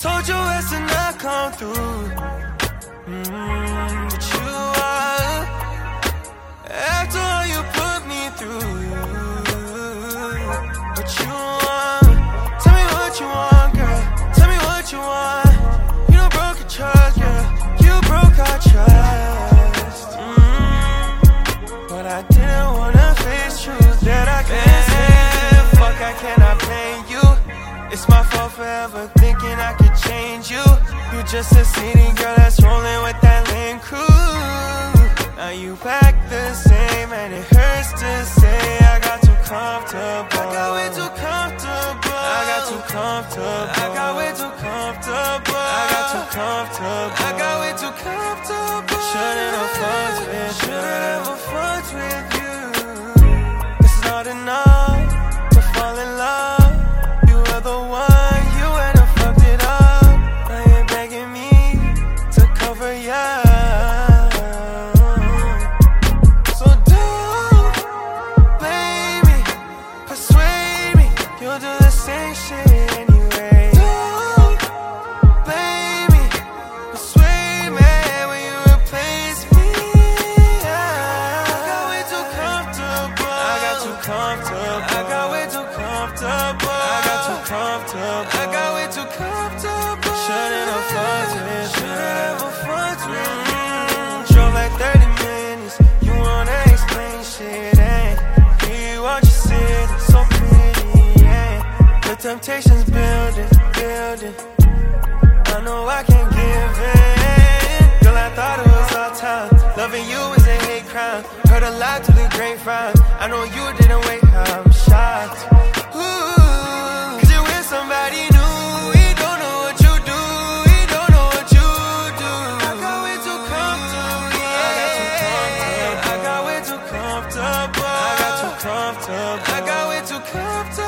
Told your ass to not come through. But you are, after all you put me through. But you want, tell me what you want, girl. Tell me what you want. You done broke your trust, girl. You broke our trust. But I didn't wanna face truth that I can't say. Fuck, I cannot blame you. It's my fault for ever thinking I could change you. You just a city girl that's rolling with that Lane crew. Now you back the same and it hurts to say I got too comfortable. I got way too comfortable. I got too comfortable. I got way too comfortable. I got too comfortable. I got way too comfortable. Shouldn't have fucked with you. Shouldn't have fucked with you. This is not enough to fall in love. The one you went and fucked it up. Now you're begging me to cover ya. So don't blame me, persuade me, you'll do the same shit anyway. Don't blame me, persuade me when you replace me. I got way too comfortable. I got too comfortable. I got way too comfortable. I got way too comfortable. Shouldn't have fucked with. Shouldn't have fucked with. Drove like 30 minutes. You wanna explain shit, ain't? You watch your city, so pretty, ain't? The temptation's building, building. I know I can't give in. Girl, I thought it was all time. Loving you is a hate crime. Heard a lot to the grapevine. I know you didn't wait. I'm shocked. Somebody new, he don't know what you do, he don't know what you do. I got way too comfortable, yeah. I got way too comfortable. I got too comfortable. I got way too comfortable.